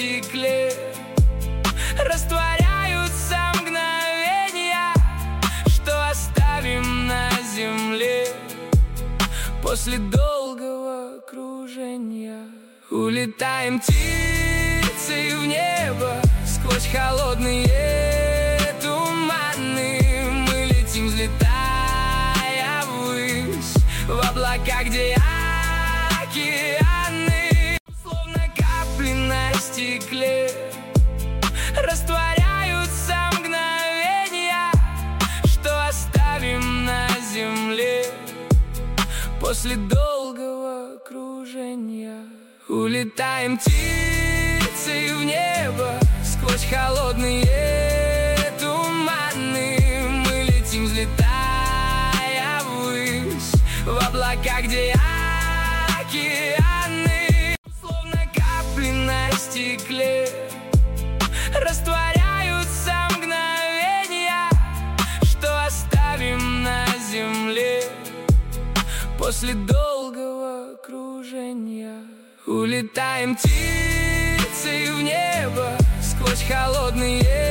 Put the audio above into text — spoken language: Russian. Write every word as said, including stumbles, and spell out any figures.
стекле. Растворяются мгновения, что оставим на земле. После долгого кружения улетаем птицей в небо. Сквозь холодные туманы мы летим, взлетая ввысь, в облака, где океаны. Словно капли на стекле растворяются мгновения, что оставим на земле. После долгого кружения улетаем птицей в небо. Сквозь холодные туманы мы летим, взлетая ввысь, в облака, где океаны. Словно капли на стекле растворяются мгновения, что оставим на земле. После долгого кружения улетаем птицей в небо. Сквозь холодные